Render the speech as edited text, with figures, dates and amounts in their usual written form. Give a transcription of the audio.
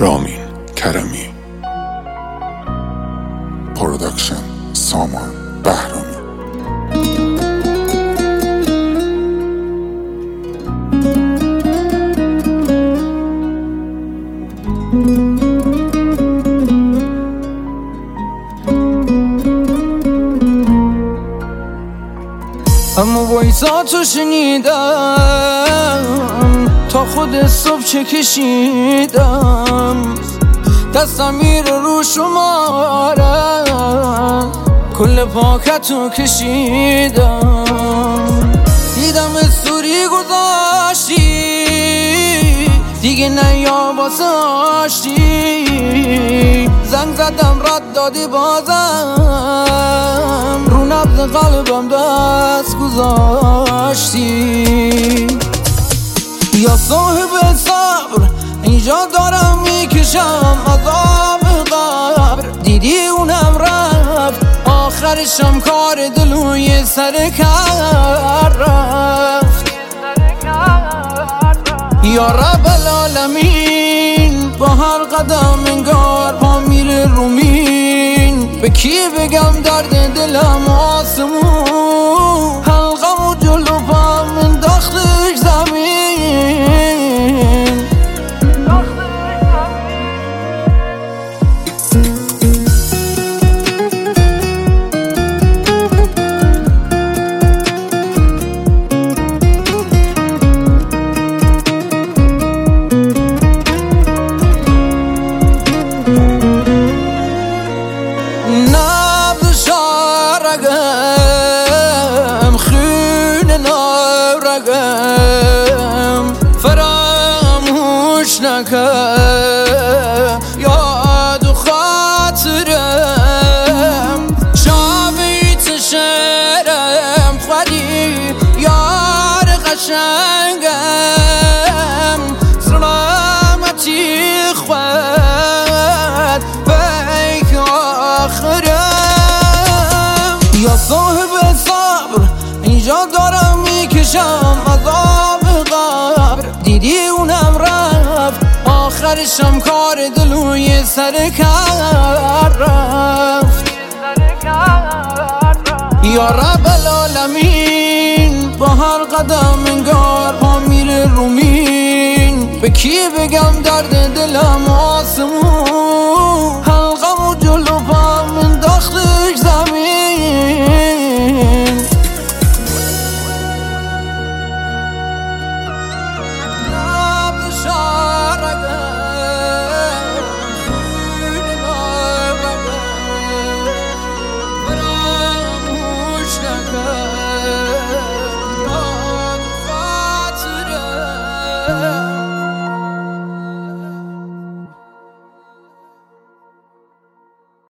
رامین کرمی، پروداکشن سامان بهرامی. اما وایساتو شنیدم تا خود صبح چه کشیدم، دستم میره رو شماره کل پاکتو کشیدم. دیدم استوری گذاشتی دیگه نیا واسه آشتی، زنگ زدم رد دادی بازم رو نبض قلبم دست گذاشتی. یا صاحب صبر اینجا دارم میکشم عذاب قبر، دیدی اونم رفت آخرشم کار دلوی سر کار رفت. یا رب العالمین با هر قدم انگار پا میره رومین، به کی بگم درد دلم آسمون، حلقم و جلو پام انداختش زمین. فراموش نکن یاد و خاطرم، شابیت شرم خودی یار قشنگم، سلامتی خود بیک آخرم. یا صاحب صبر اینجا دارم میکشم عذاب قبر، دیدی اونم رفت آخرشم کار دلوی سر کار رفت. یا رب العالمین با هر قدم انگار پا میره رومین، به کی بگم درد دلم